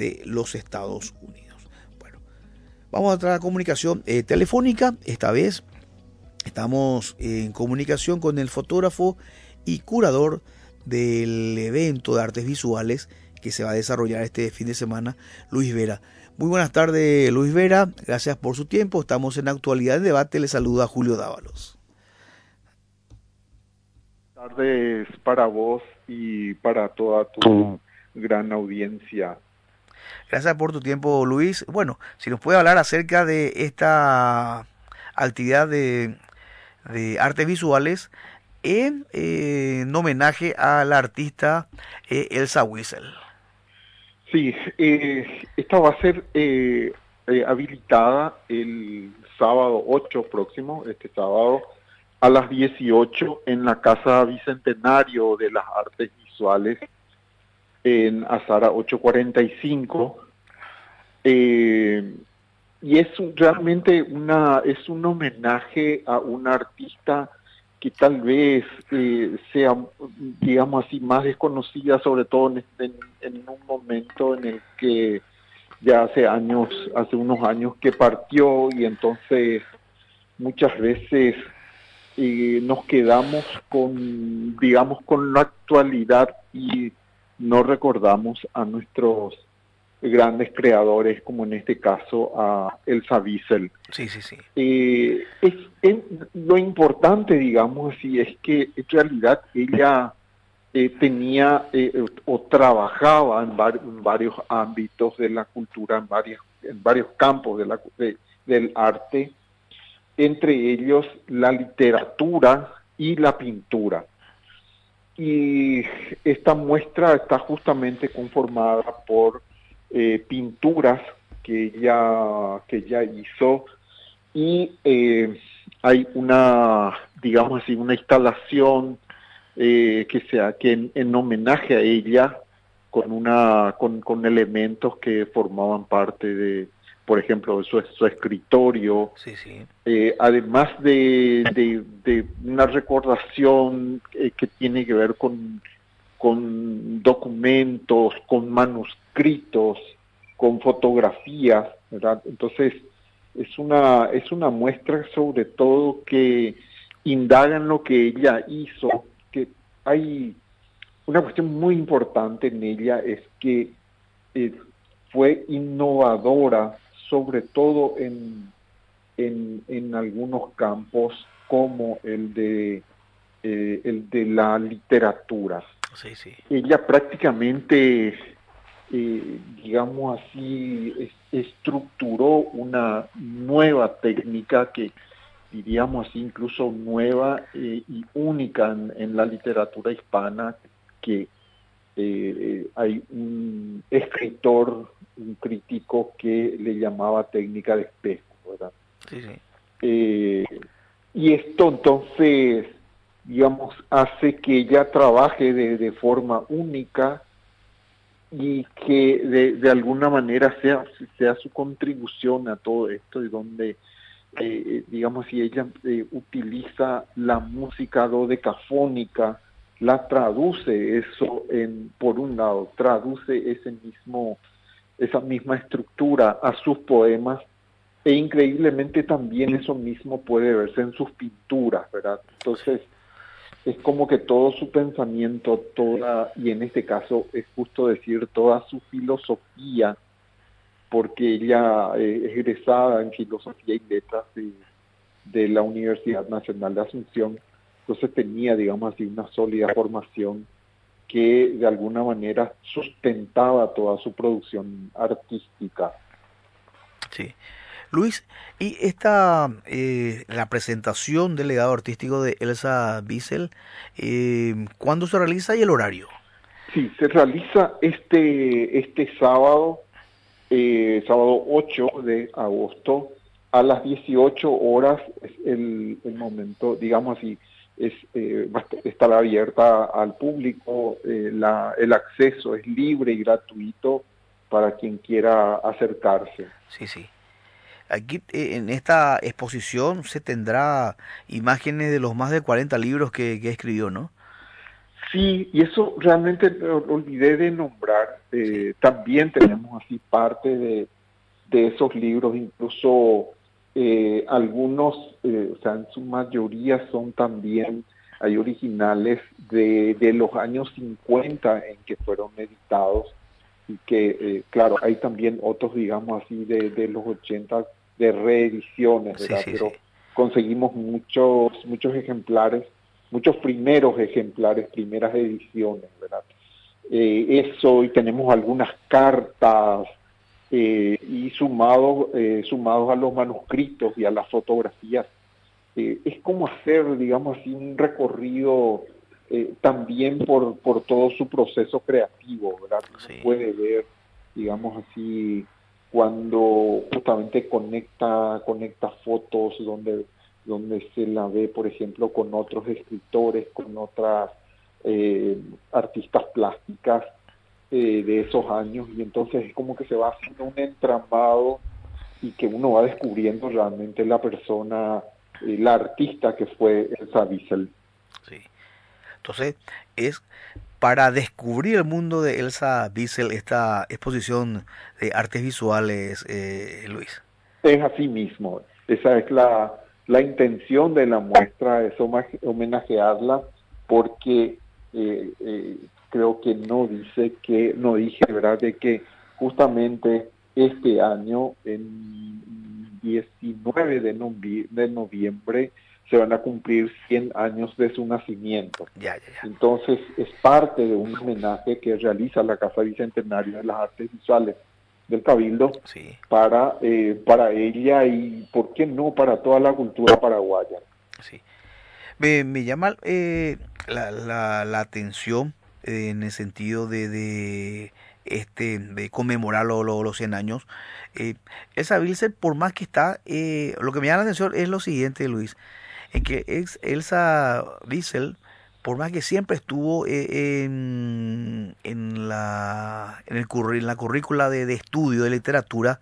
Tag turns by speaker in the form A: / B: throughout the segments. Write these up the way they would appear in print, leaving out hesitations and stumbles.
A: de los Estados Unidos. Bueno, vamos a entrar a comunicación telefónica. Esta vez estamos en comunicación con el fotógrafo y curador del evento de artes visuales que se va a desarrollar este fin de semana, Luis Vera. Muy buenas tardes, Luis Vera. Gracias por su tiempo. Estamos en Actualidad en Debate. Le saluda Julio Dávalos.
B: Buenas tardes para vos y para toda tu gran audiencia.
A: Gracias por tu tiempo, Luis. Bueno, si nos puede hablar acerca de esta actividad de artes visuales en homenaje a la artista Elsa Wiesel.
B: Sí, esta va a ser habilitada el sábado 8 próximo, este sábado, a las 18 en la Casa Bicentenario de las Artes Visuales en Azara 845. Y es realmente es un homenaje a una artista que tal vez sea, digamos así, más desconocida, sobre todo en un momento en el que ya hace unos años que partió, y entonces muchas veces nos quedamos digamos, con la actualidad y no recordamos a nuestros grandes creadores, como en este caso a Elsa Wiesel.
A: Sí, sí, sí.
B: Lo importante, digamos así, es que en realidad ella tenía o trabajaba en varios ámbitos de la cultura, en varios campos del arte, entre ellos la literatura y la pintura. Y esta muestra está justamente conformada por pinturas que ella hizo, y hay digamos así, una instalación que en homenaje a ella, con elementos que formaban parte de, por ejemplo, de su escritorio.
A: Sí, sí.
B: Además de una recordación que tiene que ver con documentos, con manuscritos, con fotografías, ¿verdad? Entonces, es una muestra sobre todo que indaga en lo que ella hizo, que hay una cuestión muy importante en ella, es que fue innovadora, sobre todo en algunos campos, como el de la literatura.
A: Sí, sí.
B: Ella prácticamente, digamos así, estructuró una nueva técnica que, diríamos así, incluso nueva y única en la literatura hispana, que hay un escritor, un crítico, que le llamaba técnica de espejo, ¿verdad?
A: Sí, sí.
B: Y esto entonces, digamos, hace que ella trabaje de forma única, y que de alguna manera sea su contribución a todo esto, y donde, digamos, si ella utiliza la música dodecafónica, la traduce eso por un lado, traduce esa misma estructura a sus poemas, e increíblemente también eso mismo puede verse en sus pinturas, ¿verdad? Entonces, es como que todo su pensamiento, y en este caso es justo decir toda su filosofía, porque ella es egresada en Filosofía y Letras de la Universidad Nacional de Asunción, entonces tenía, digamos así, una sólida formación que de alguna manera sustentaba toda su producción artística.
A: Sí. Luis, y la presentación del legado artístico de Elsa Wiesel, ¿cuándo se realiza y el horario?
B: Sí, se realiza este sábado, sábado 8 de agosto, a las 18 horas, es el momento, digamos así, estará abierta al público, el acceso es libre y gratuito para quien quiera acercarse.
A: Sí, sí. Aquí en esta exposición se tendrá imágenes de los más de 40 libros que escribió, ¿no?
B: Sí, y eso realmente olvidé de nombrar. También tenemos así parte de esos libros, incluso algunos, o sea, en su mayoría son también, hay originales de los años 50 en que fueron editados y que, claro, hay también otros, digamos así, de los 80 de reediciones,
A: Sí,
B: ¿verdad?
A: sí, sí.
B: Pero conseguimos muchos ejemplares, muchos primeros ejemplares, primeras ediciones, ¿verdad? Eso, y tenemos algunas cartas, y sumados a los manuscritos y a las fotografías. Es como hacer, digamos así, un recorrido también por todo su proceso creativo, ¿verdad? Uno
A: Sí.
B: puede ver, digamos así, cuando justamente conecta fotos donde se la ve, por ejemplo, con otros escritores, con otras artistas plásticas de esos años, y entonces es como que se va haciendo un entramado y que uno va descubriendo realmente la persona, la artista que fue Elsa Wiesel.
A: Sí. Entonces, es para descubrir el mundo de Elsa Wiesel esta exposición de artes visuales, Luis.
B: Es así mismo, esa es la intención de la muestra, es homenajearla, porque creo que no dije, ¿verdad?, de que justamente este año, en 19 de noviembre, se van a cumplir 100 años de su nacimiento.
A: Ya, ya, ya.
B: Entonces, es parte de un homenaje que realiza la Casa Bicentenario de las Artes Visuales del Cabildo
A: Sí,
B: para ella y, ¿por qué no?, para toda la cultura paraguaya.
A: sí. Me llama la atención en el sentido de conmemorar los 100 años. Elsa Wiesel, por más que está, lo que me llama la atención es lo siguiente, Luis, en que Elsa Wiesel, por más que siempre estuvo en la currícula de estudio de literatura,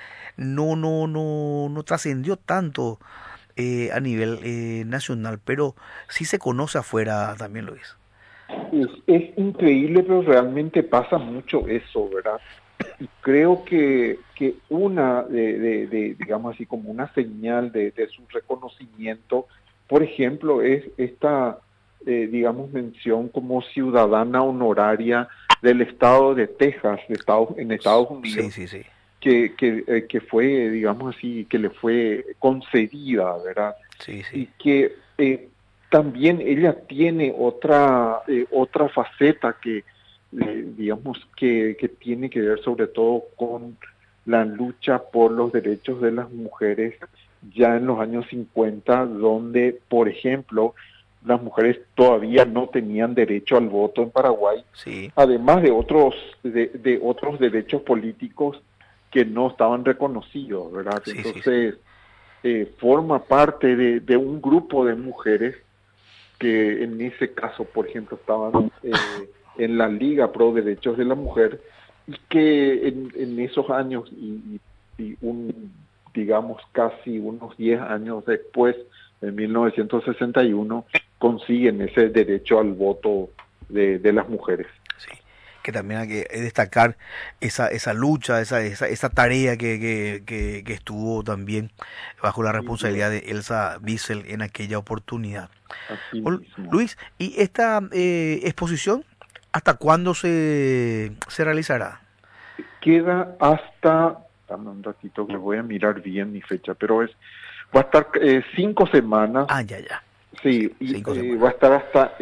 A: no trascendió tanto a nivel nacional, pero sí se conoce afuera también, Luis.
B: Es increíble, pero realmente pasa mucho eso, ¿verdad? Y creo que una digamos así, como una señal de su reconocimiento, por ejemplo, es esta, digamos, mención como ciudadana honoraria del estado de Texas, en Estados
A: Sí,
B: Unidos,
A: sí, sí.
B: que fue, digamos así, que le fue concedida, ¿verdad?
A: Sí, sí.
B: Y que también ella tiene otra faceta que, digamos, que tiene que ver sobre todo con la lucha por los derechos de las mujeres ya en los años 50, donde, por ejemplo, las mujeres todavía no tenían derecho al voto en Paraguay,
A: Sí,
B: además de otros derechos políticos que no estaban reconocidos, ¿verdad?
A: sí, sí, sí.
B: Entonces, forma parte de un grupo de mujeres que en ese caso, por ejemplo, estaban en la Liga Pro Derechos de la Mujer, y que en esos años y digamos casi unos 10 años después, en 1961, consiguen ese derecho al voto de las mujeres.
A: Sí. Que también hay que destacar esa lucha, esa tarea que estuvo también bajo la
B: Sin duda,
A: responsabilidad de Elsa Wiesel en aquella oportunidad.
B: así mismo.
A: Luis, ¿y esta exposición hasta cuándo se realizará?
B: Queda hasta, dame un ratito que voy a mirar bien mi fecha, pero va a estar 5 semanas,
A: Ah, ya, ya. Sí,
B: sí, y
A: 5 semanas.
B: va a estar hasta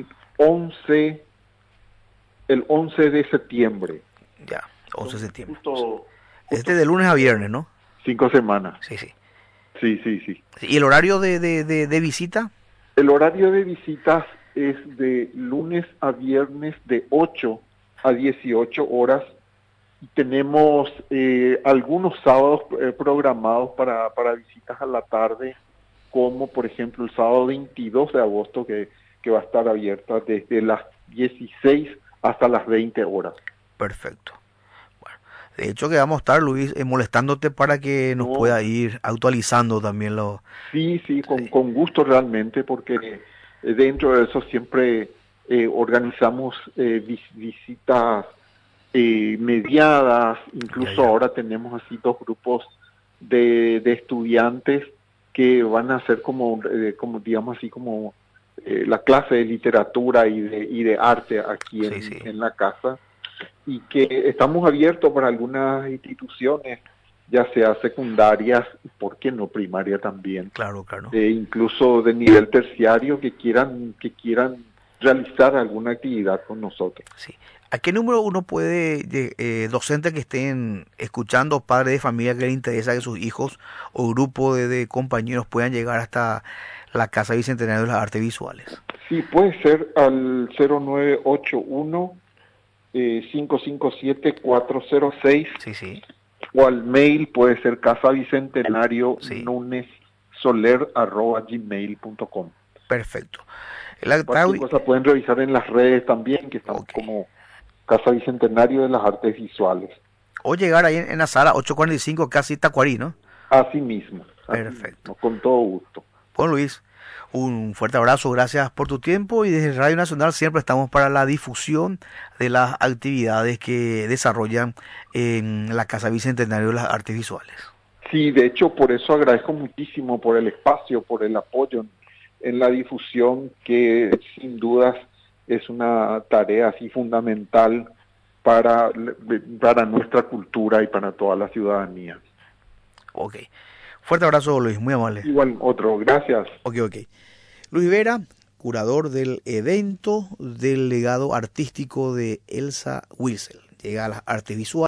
B: 11, el 11 de septiembre.
A: Ya, 11 de
B: Son
A: septiembre.
B: justo
A: Este de lunes a viernes, ¿no?
B: 5 semanas.
A: Sí, sí.
B: Sí, sí, sí.
A: ¿Y el horario de visita?
B: El horario de visitas es de lunes a viernes de 8 a 18 horas. Y tenemos algunos sábados programados para visitas a la tarde, como por ejemplo el sábado 22 de agosto, que va a estar abierta desde las 16 hasta las 20 horas.
A: Perfecto. Bueno, de hecho que vamos a estar, Luis, molestándote para que nos
B: No,
A: pueda ir actualizando también lo...
B: sí, sí,
A: Sí,
B: con gusto realmente, porque dentro de eso siempre, organizamos visitas mediadas, incluso ahora tenemos así 2 grupos de estudiantes que van a hacer como digamos así como la clase de literatura y de arte aquí en la casa, y que estamos abiertos para algunas instituciones, ya sea secundarias, ¿por qué no primaria también?
A: Claro.
B: Incluso de nivel terciario que quieran realizar alguna actividad con nosotros.
A: Sí. ¿A qué número uno puede, docentes que estén escuchando, padres de familia que les interesa que sus hijos o grupo de compañeros puedan llegar hasta la Casa Bicentenario de las Artes Visuales?
B: Sí, puede ser al 0981 557-406.
A: Sí.
B: O al mail puede ser casabicentenario.nunessoler@gmail.com.
A: Perfecto.
B: Cualquier cosa pueden revisar en las redes también, que estamos como Casa Bicentenario de las Artes Visuales.
A: O llegar ahí en la sala 845, casi Tacuarí, ¿no?
B: Así mismo.
A: Perfecto.
B: Con todo gusto.
A: Bueno, Luis, un fuerte abrazo, gracias por tu tiempo, y desde Radio Nacional siempre estamos para la difusión de las actividades que desarrollan en la Casa Bicentenario de las Artes Visuales.
B: Sí, de hecho, por eso agradezco muchísimo por el espacio, por el apoyo en la difusión, que sin dudas es una tarea así fundamental para nuestra cultura y para toda la ciudadanía.
A: Ok. Fuerte abrazo, Luis, muy amable.
B: Igual otro, gracias.
A: Ok. Luis Vera, curador del evento del legado artístico de Elsa Wiesel. Llega a las artes visuales.